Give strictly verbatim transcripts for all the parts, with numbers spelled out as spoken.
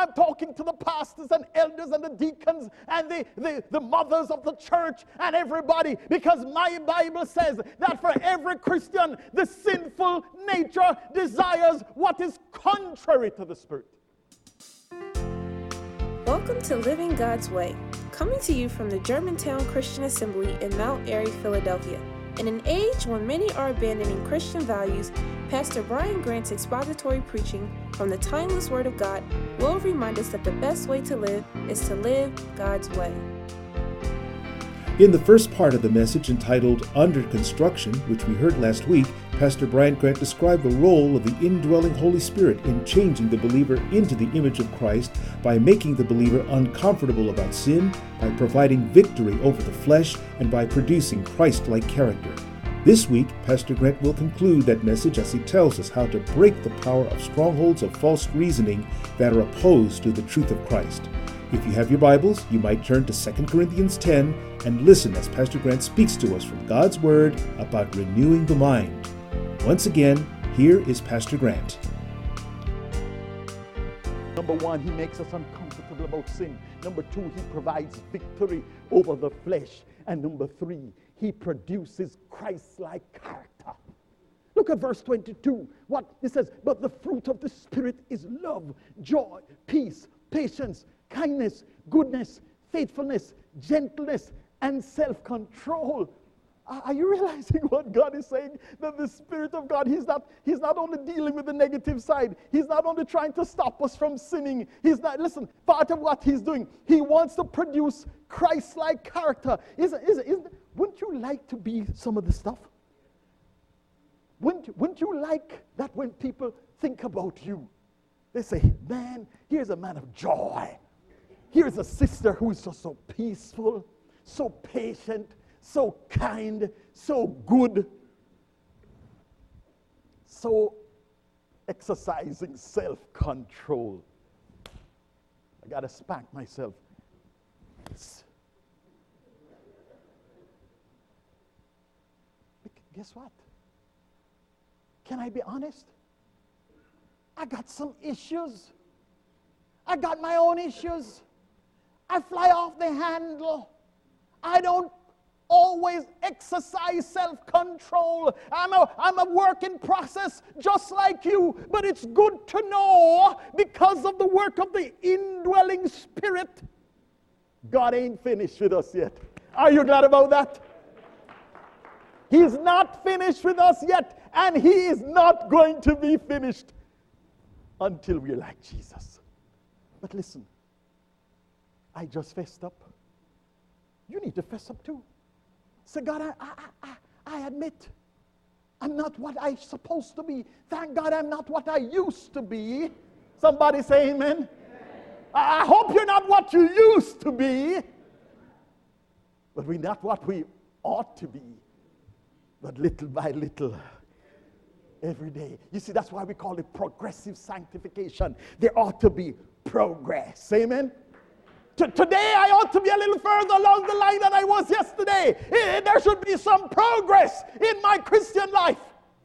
I'm talking to the pastors and elders and the deacons and the, the, the mothers of the church and everybody, because my Bible says that for every Christian, the sinful nature desires what is contrary to the Spirit. Welcome to Living God's Way, coming to you from the Germantown Christian Assembly in Mount Airy, Philadelphia. In an age when many are abandoning Christian values, Pastor Brian Grant's expository preaching from the timeless Word of God will remind us that the best way to live is to live God's way. In the first part of the message entitled Under Construction, which we heard last week, Pastor Brian Grant described the role of the indwelling Holy Spirit in changing the believer into the image of Christ by making the believer uncomfortable about sin, by providing victory over the flesh, and by producing Christ-like character. This week, Pastor Grant will conclude that message as he tells us how to break the power of strongholds of false reasoning that are opposed to the truth of Christ. If you have your Bibles, you might turn to Second Corinthians ten and listen as Pastor Grant speaks to us from God's Word about renewing the mind. Once again, here is Pastor Grant. Number one, he makes us uncomfortable about sin. Number two, he provides victory over the flesh. And number three, he produces Christ-like character. Look at verse twenty-two. What it says, but the fruit of the Spirit is love, joy, peace, patience, kindness, goodness, faithfulness, gentleness, and self-control. Are you realizing what God is saying? That the Spirit of God, He's not, He's not only dealing with the negative side. He's not only trying to stop us from sinning. He's not, listen, part of what He's doing, He wants to produce Christ-like character. Isn't, isn't, isn't, wouldn't you like to be some of the stuff? Wouldn't, wouldn't you like that when people think about you, they say, man, here's a man of joy. Here's a sister who's just so peaceful, so patient, so kind, so good, so exercising self-control. I got to spank myself. Guess what? Can I be honest? I got some issues. I got my own issues. I fly off the handle. I don't always exercise self-control. I'm a, I'm a work in process just like you, but it's good to know because of the work of the indwelling Spirit, God ain't finished with us yet. Are you glad about that? He's not finished with us yet, and He is not going to be finished until we're like Jesus. But listen, I just fessed up. You need to fess up too. Say, God, I, I, I, I admit I'm not what I'm supposed to be. Thank God I'm not what I used to be. Somebody say amen. Amen. I, I hope you're not what you used to be. But we're not what we ought to be. But little by little, every day. You see, that's why we call it progressive sanctification. There ought to be progress. Amen? T- today I ought to be a little further along the line than I was yesterday. Eh, there should be some progress in my Christian life.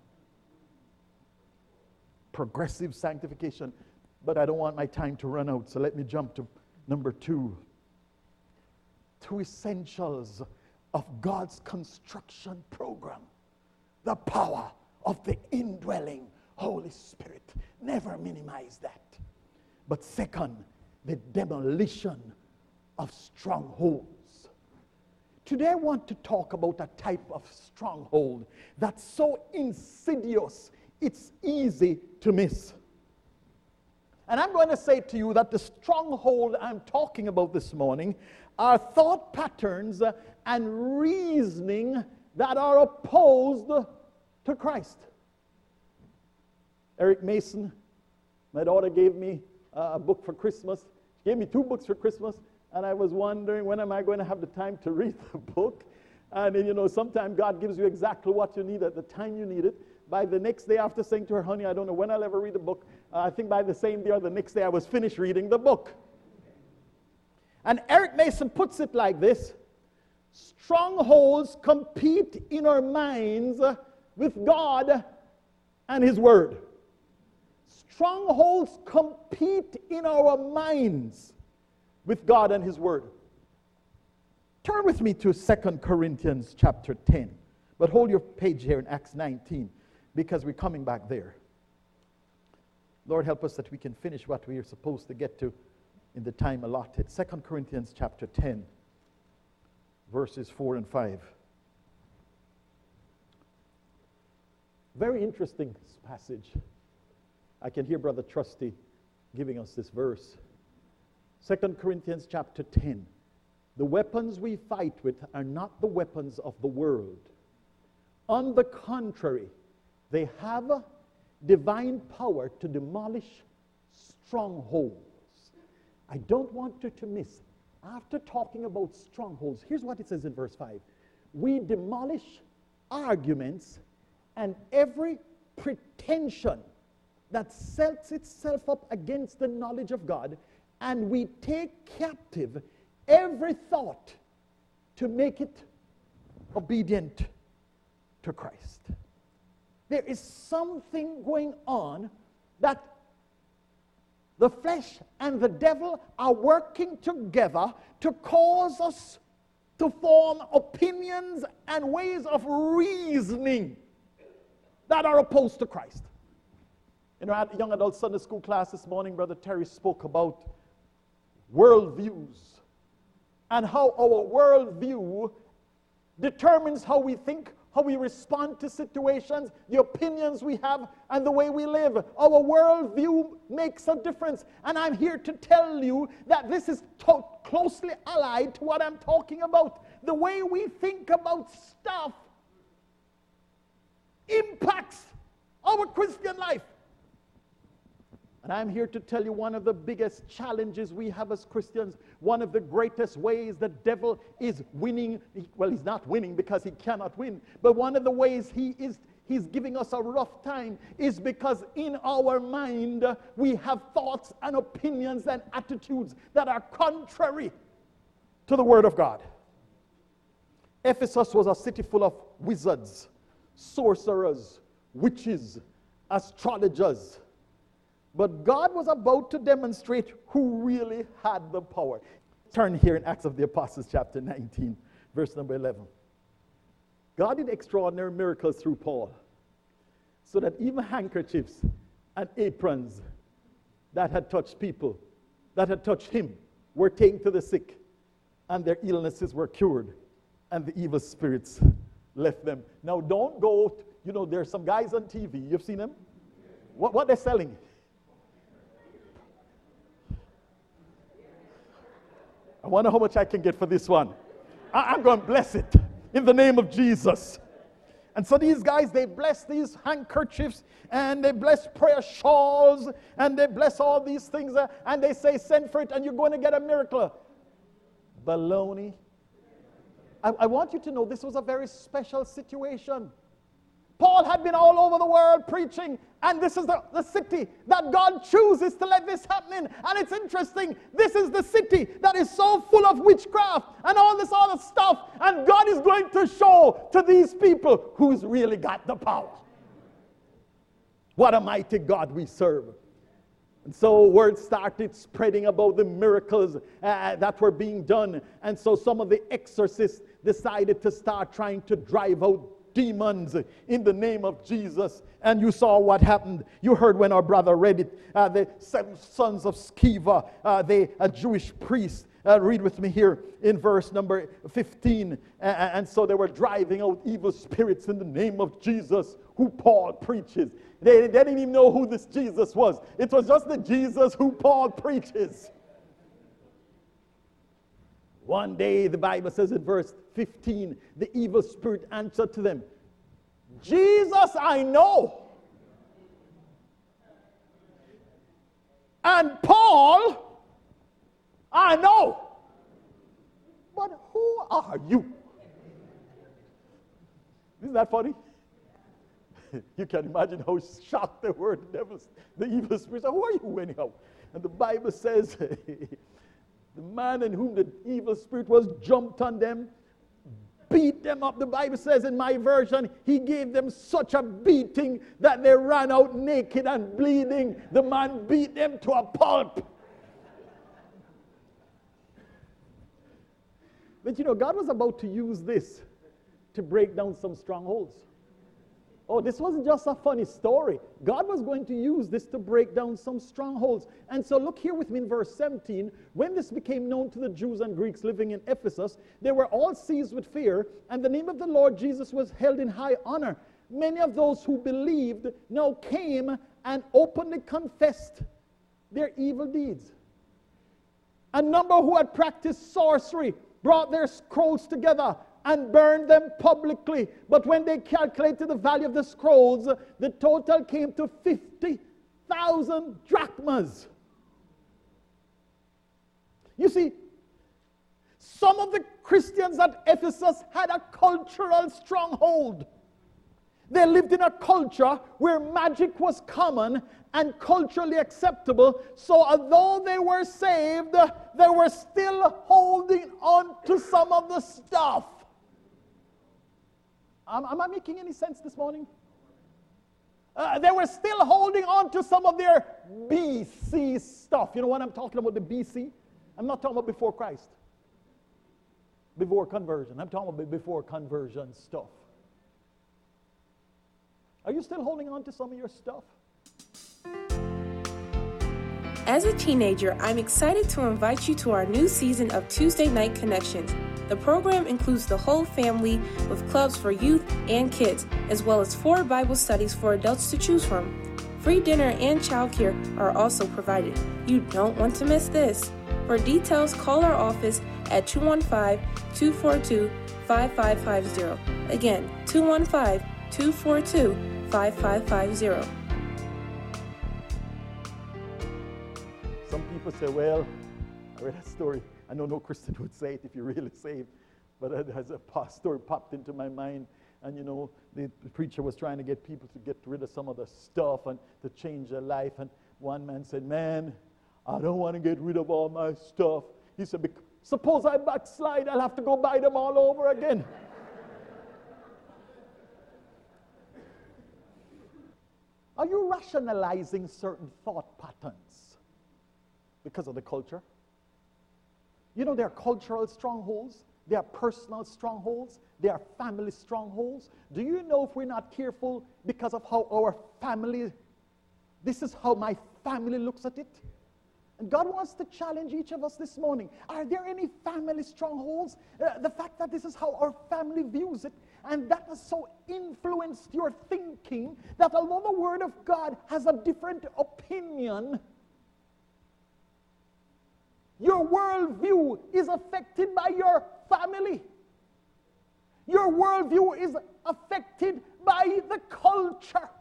Progressive sanctification. But I don't want my time to run out, so let me jump to number two. Two essentials of God's construction program. The power of the indwelling Holy Spirit. Never minimize that. But second, the demolition of strongholds. Today I want to talk about a type of stronghold that's so insidious, it's easy to miss. And I'm going to say to you that the stronghold I'm talking about this morning are thought patterns and reasoning that are opposed to Christ. Eric Mason, my daughter gave me a book for Christmas. She gave me two books for Christmas, and I was wondering, when am I going to have the time to read the book? And you know, sometimes God gives you exactly what you need at the time you need it. By the next day after saying to her, honey, I don't know when I'll ever read the book, uh, I think by the same day or the next day I was finished reading the book. And Eric Mason puts it like this: strongholds compete in our minds with God and His Word. strongholds compete in our minds with God and his word. Turn with me to Second Corinthians chapter ten. But hold your page here in Acts nineteen, because we're coming back there. Lord, help us that we can finish what we are supposed to get to in the time allotted. Second Corinthians chapter ten, verses four and five. Very interesting passage. I can hear Brother Trusty giving us this verse. Second Corinthians chapter ten. The weapons we fight with are not the weapons of the world. On the contrary, they have divine power to demolish strongholds. I don't want you to miss, after talking about strongholds, here's what it says in verse five. We demolish arguments and every pretension that sets itself up against the knowledge of God, and we take captive every thought to make it obedient to Christ. There is something going on that the flesh and the devil are working together to cause us to form opinions and ways of reasoning that are opposed to Christ. In our young adult Sunday school class this morning, Brother Terry spoke about worldviews and how our worldview determines how we think, how we respond to situations, the opinions we have, and the way we live. Our worldview makes a difference. And I'm here to tell you that this is to- closely allied to what I'm talking about. The way we think about stuff impacts our Christian life. And I'm here to tell you one of the biggest challenges we have as Christians, one of the greatest ways the devil is winning, well, he's not winning because he cannot win, but one of the ways he is he's giving us a rough time is because in our mind we have thoughts and opinions and attitudes that are contrary to the Word of God. Ephesus was a city full of wizards, sorcerers, witches, astrologers. But God was about to demonstrate who really had the power. Turn here in Acts of the Apostles chapter nineteen, verse number eleven. God did extraordinary miracles through Paul, so that even handkerchiefs and aprons that had touched people, that had touched him, were taken to the sick, and their illnesses were cured, and the evil spirits left them. Now don't go, you know, there's some guys on T V, you've seen them? What, what they're selling? I wonder how much I can get for this one. I, I'm going to bless it in the name of Jesus. And so these guys, they bless these handkerchiefs, and they bless prayer shawls, and they bless all these things, uh, and they say, send for it, and you're going to get a miracle. Baloney. I, I want you to know this was a very special situation. Paul had been all over the world preaching, and this is the, the city that God chooses to let this happen in. And it's interesting, this is the city that is so full of witchcraft and all this other stuff, and God is going to show to these people who's really got the power. What a mighty God we serve. And so word started spreading about the miracles uh, that were being done, and so some of the exorcists decided to start trying to drive out demons in the name of Jesus. And you saw what happened. You heard when our brother read it. Uh, the seven sons of Sceva, uh, they a Jewish priest. Uh, read with me here in verse number fifteen. Uh, and so they were driving out evil spirits in the name of Jesus, who Paul preaches. They, they didn't even know who this Jesus was. It was just the Jesus who Paul preaches. One day, the Bible says in verse fifteen, the evil spirit answered to them, Jesus I know, and Paul I know, but who are you? Isn't that funny? You can imagine how shocked they were, the devils, the evil spirits. Who are you anyhow? And the Bible says, the man in whom the evil spirit was jumped on them, beat them up. The Bible says in my version, he gave them such a beating that they ran out naked and bleeding. The man beat them to a pulp. But you know, God was about to use this to break down some strongholds. Oh, this wasn't just a funny story. God was going to use this to break down some strongholds. And so look here with me in verse seventeen. When this became known to the Jews and Greeks living in Ephesus, they were all seized with fear, and the name of the Lord Jesus was held in high honor. Many of those who believed now came and openly confessed their evil deeds. A number who had practiced sorcery brought their scrolls together and burned them publicly. But when they calculated the value of the scrolls, the total came to fifty thousand drachmas. You see, some of the Christians at Ephesus had a cultural stronghold. They lived in a culture where magic was common and culturally acceptable. So although they were saved, they were still holding on to some of the stuff. Am, am I making any sense this morning? Uh, they were still holding on to some of their B C stuff. You know what I'm talking about, the B C? I'm not talking about before Christ. Before conversion. I'm talking about before conversion stuff. Are you still holding on to some of your stuff? As a teenager, I'm excited to invite you to our new season of Tuesday Night Connections. The program includes the whole family with clubs for youth and kids, as well as four Bible studies for adults to choose from. Free dinner and childcare are also provided. You don't want to miss this. For details, call our office at two one five, two four two, five five five zero. Again, two one five, two four two, five five five zero. Some people say, well, I read a story. I know no Christian would say it if you're really saved, but as a pastor popped into my mind, and you know, the preacher was trying to get people to get rid of some of the stuff and to change their life, and one man said, man, I don't want to get rid of all my stuff. He said, suppose I backslide, I'll have to go buy them all over again. Are you rationalizing certain thought patterns because of the culture? You know, there are cultural strongholds, there are personal strongholds, there are family strongholds. Do you know, if we're not careful, because of how our family, this is how my family looks at it? And God wants to challenge each of us this morning. Are there any family strongholds? Uh, the fact that this is how our family views it, and that has so influenced your thinking that although the Word of God has a different opinion, your worldview is affected by your family. Your worldview is affected by the culture.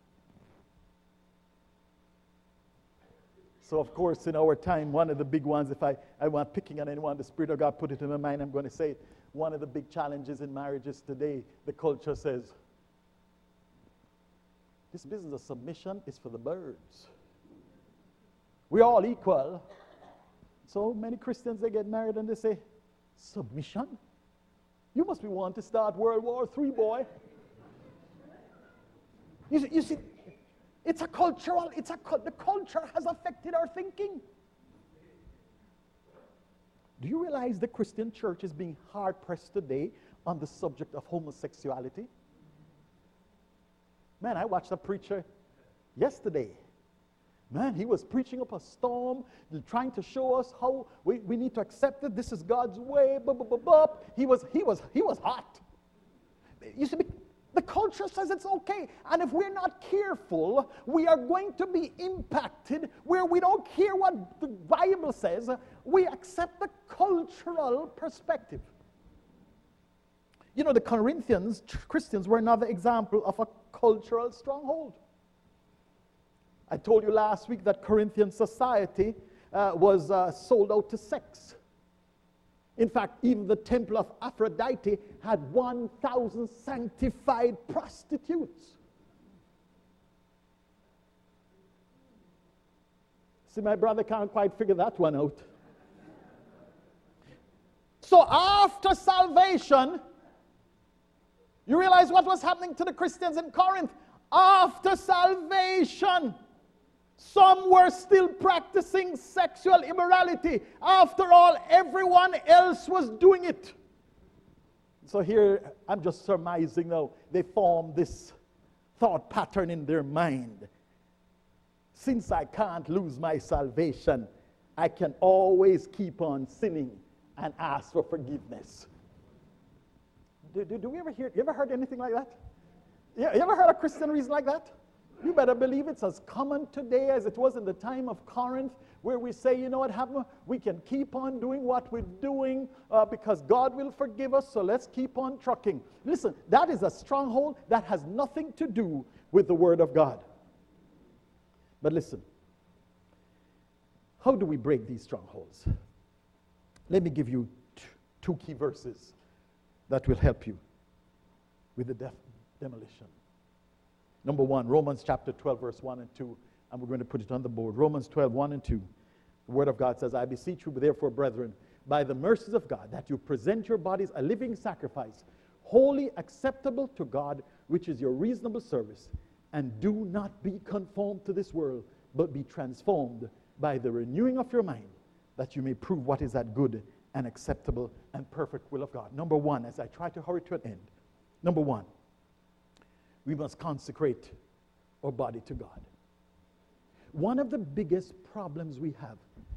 So, of course, in our time, one of the big ones, if I, I want picking on anyone, the Spirit of God put it in my mind, I'm going to say it. One of the big challenges in marriages today, the culture says, this business of submission is for the birds. We're all equal. So many Christians, they get married and they say, submission? You must be wanting to start World War Three, boy. You see, you see it's a cultural, it's a, the culture has affected our thinking. Do you realize the Christian church is being hard-pressed today on the subject of homosexuality? Man, I watched a preacher yesterday. Man, he was preaching up a storm, trying to show us how we, we need to accept it. This is God's way. Bup, bup, bup, bup. He was, he was, he was hot. You see, the culture says it's okay. And if we're not careful, we are going to be impacted where we don't care what the Bible says. We accept the cultural perspective. You know, the Corinthians, Christians, were another example of a cultural stronghold. I told you last week that Corinthian society uh, was uh, sold out to sex. In fact, even the temple of Aphrodite had one thousand sanctified prostitutes. See, my brother can't quite figure that one out. So after salvation, You realize what was happening to the Christians in Corinth? After salvation, some were still practicing sexual immorality. After all, everyone else was doing it. So here, I'm just surmising now, they formed this thought pattern in their mind. Since I can't lose my salvation, I can always keep on sinning and ask for forgiveness. Do, do, do we ever hear, you ever heard anything like that? You, you ever heard a Christian reason like that? You better believe it's as common today as it was in the time of Corinth, where we say, you know what happened? We can keep on doing what we're doing uh, because God will forgive us, so let's keep on trucking. Listen, that is a stronghold that has nothing to do with the Word of God. But listen, how do we break these strongholds? Let me give you t- two key verses that will help you with the def- demolition. Number one, Romans chapter twelve, verse one and two, and we're going to put it on the board. Romans twelve, one and two. The Word of God says, I beseech you, therefore, brethren, by the mercies of God, that you present your bodies a living sacrifice, wholly acceptable to God, which is your reasonable service. And do not be conformed to this world, but be transformed by the renewing of your mind, that you may prove what is that good and acceptable and perfect will of God. Number one, as I try to hurry to an end, number one, we must consecrate our body to God. One of the biggest problems we have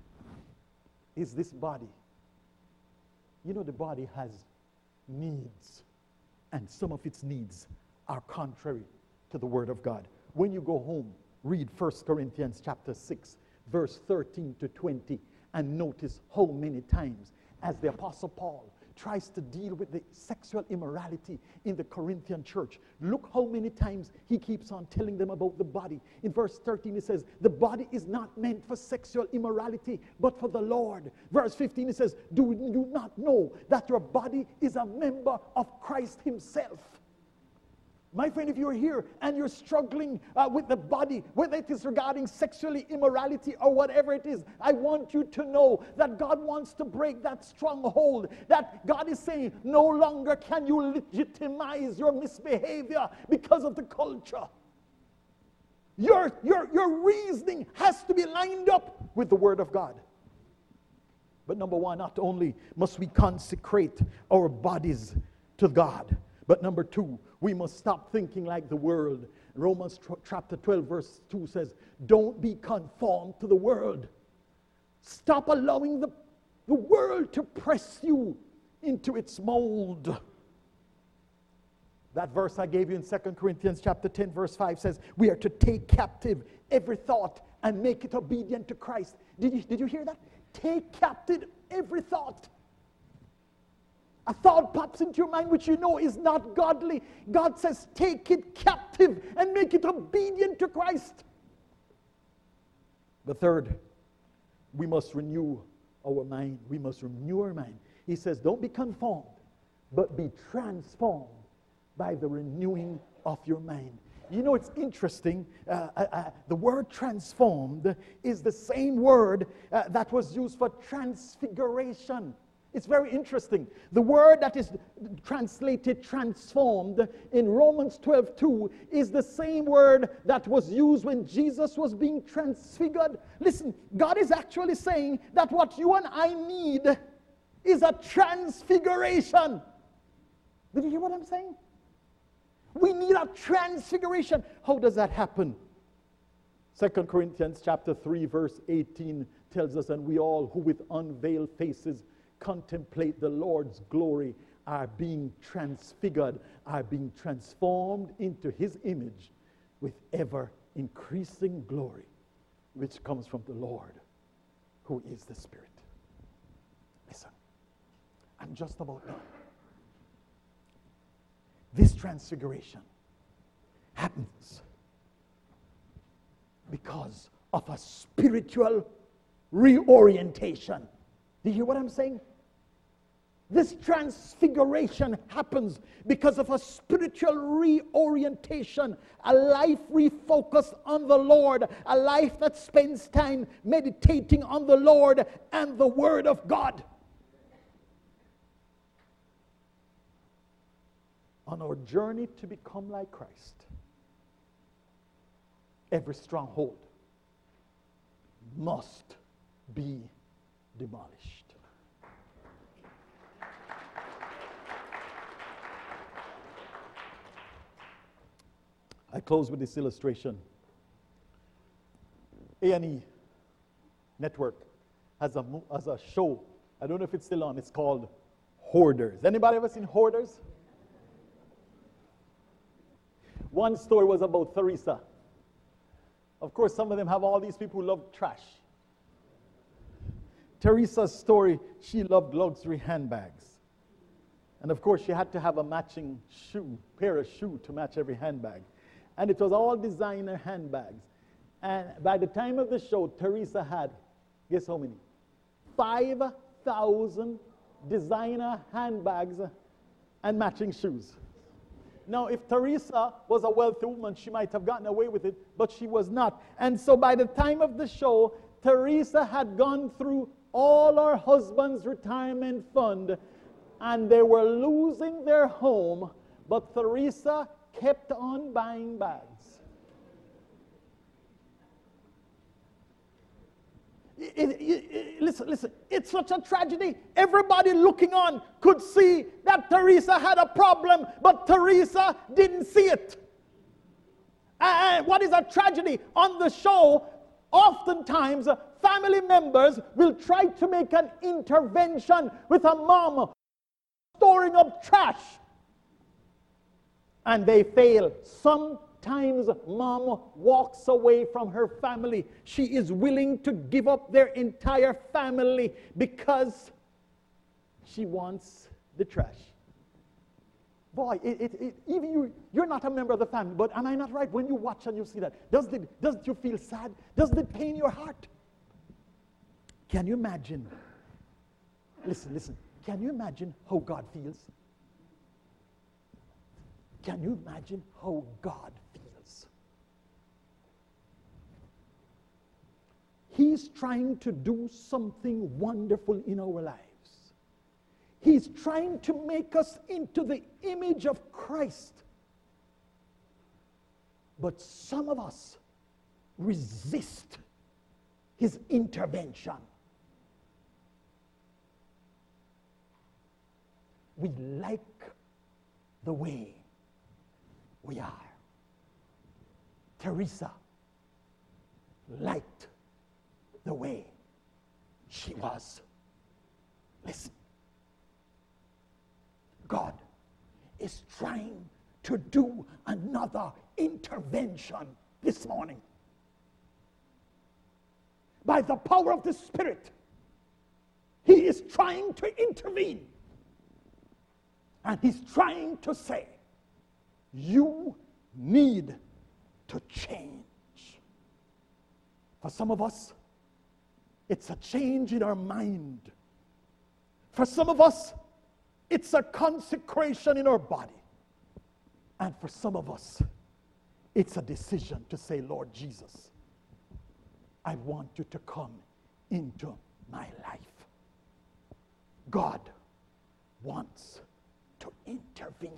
is this body. You know, the body has needs, and some of its needs are contrary to the Word of God. When you go home, read First Corinthians chapter six, verse thirteen to twenty, and notice how many times as the Apostle Paul tries to deal with the sexual immorality in the Corinthian church. Look how many times he keeps on telling them about the body. In verse thirteen, he says, the body is not meant for sexual immorality, but for the Lord. Verse fifteen, he says, do you not know that your body is a member of Christ himself? My friend, if you're here and you're struggling uh, with the body, whether it is regarding sexually immorality or whatever it is, I want you to know that God wants to break that stronghold. That God is saying, no longer can you legitimize your misbehavior because of the culture. Your, your, your reasoning has to be lined up with the Word of God. But number one, not only must we consecrate our bodies to God, but number two, we must stop thinking like the world. Romans chapter twelve, verse two says, don't be conformed to the world. Stop allowing the, the world to press you into its mold. That verse I gave you in Second Corinthians chapter ten, verse five says, we are to take captive every thought and make it obedient to Christ. Did you, did you hear that? Take captive every thought. A thought pops into your mind which you know is not godly. God says, take it captive and make it obedient to Christ. The third, we must renew our mind. We must renew our mind. He says, don't be conformed, but be transformed by the renewing of your mind. You know, it's interesting. Uh, uh, uh, the word transformed is the same word uh, that was used for transfiguration. It's very interesting. The word that is translated transformed in Romans twelve two is the same word that was used when Jesus was being transfigured. Listen, God is actually saying that what you and I need is a transfiguration. Did you hear what I'm saying? We need a transfiguration. How does that happen? Second Corinthians chapter three, verse eighteen tells us, and we all who with unveiled faces contemplate the Lord's glory are being transfigured, are being transformed into his image with ever increasing glory, which comes from the Lord, who is the Spirit. Listen, I'm just about done. This transfiguration happens because of a spiritual reorientation. Do you hear what I'm saying? This transfiguration happens because of a spiritual reorientation, a life refocused on the Lord, a life that spends time meditating on the Lord and the Word of God. on our journey to become like Christ, every stronghold must be demolished. I close with this illustration. A and E Network has a, has a show, I don't know if it's still on, it's called Hoarders. Anybody ever seen Hoarders? One story was about Teresa. Of course, some of them have all these people who love trash. Teresa's story, she loved luxury handbags. And of course, she had to have a matching shoe, pair of shoes to match every handbag. And it was all designer handbags. And by the time of the show, Teresa had, guess how many? five thousand designer handbags and matching shoes. Now, if Teresa was a wealthy woman, she might have gotten away with it, but she was not. And so by the time of the show, Teresa had gone through all her husband's retirement fund, and they were losing their home, but Teresa kept on buying bags. It, it, it, listen, listen, it's such a tragedy. Everybody looking on could see that Teresa had a problem, but Teresa didn't see it. And what is a tragedy? On the show, oftentimes family members will try to make an intervention with a mom storing up trash, and they fail. Sometimes mom walks away from her family. She is willing to give up their entire family because she wants the trash. Boy, it, it, it, even you, you're not a member of the family, but am I not right? When you watch and you see that, does it, doesn't you feel sad? Doesn't it pain your heart? Can you imagine? Listen, listen. Can you imagine how God feels? Can you imagine how God feels? He's trying to do something wonderful in our lives. He's trying to make us into the image of Christ. But some of us resist his intervention. We like the way we are. Teresa liked the way she was. Listen. God is trying to do another intervention this morning. By the power of the Spirit, he is trying to intervene. And he's trying to say, you need to change. For some of us, it's a change in our mind. For some of us, it's a consecration in our body. And for some of us, it's a decision to say, Lord Jesus, I want you to come into my life. God wants to intervene.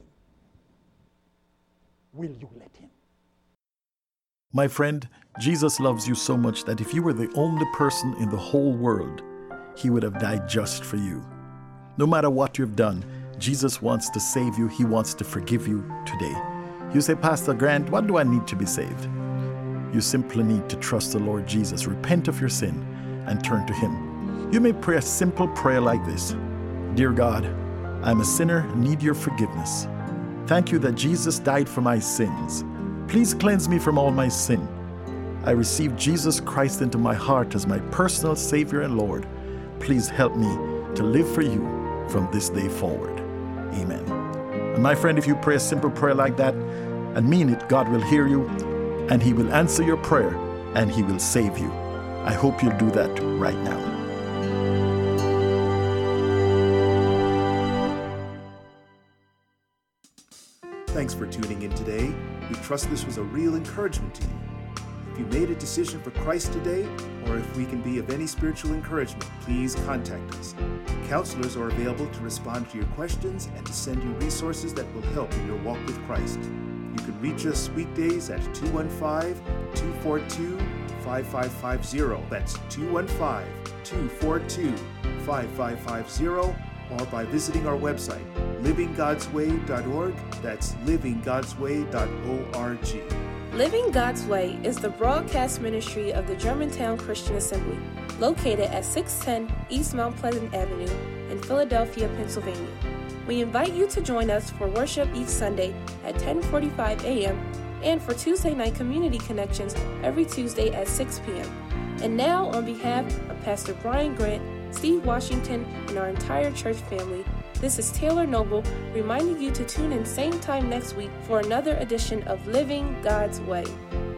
Will you let him? My friend, Jesus loves you so much that if you were the only person in the whole world, he would have died just for you. No matter what you've done, Jesus wants to save you. He wants to forgive you today. You say, Pastor Grant, what do I need to be saved? You simply need to trust the Lord Jesus, repent of your sin, and turn to him. You may pray a simple prayer like this. Dear God, I'm a sinner, need your forgiveness. Thank you that Jesus died for my sins. Please cleanse me from all my sin. I receive Jesus Christ into my heart as my personal Savior and Lord. Please help me to live for you from this day forward. Amen. And my friend, if you pray a simple prayer like that and mean it, God will hear you and he will answer your prayer and he will save you. I hope you'll do that right now. Thanks for tuning in today. We trust this was a real encouragement to you. If you made a decision for Christ today, or if we can be of any spiritual encouragement, please contact us. Counselors are available to respond to your questions and to send you resources that will help in your walk with Christ. You can reach us weekdays at two one five, two four two, five five five zero. That's two one five, two four two, five five five zero, or by visiting our website, living gods way dot org. That's living gods way dot org. Living God's Way is the broadcast ministry of the Germantown Christian Assembly, located at six ten East Mount Pleasant Avenue in Philadelphia, Pennsylvania. We invite you to join us for worship each Sunday at ten forty-five a.m. and for Tuesday night community connections every Tuesday at six p.m. And now, on behalf of Pastor Brian Grant, Steve Washington, and our entire church family, this is Taylor Noble reminding you to tune in same time next week for another edition of Living God's Way.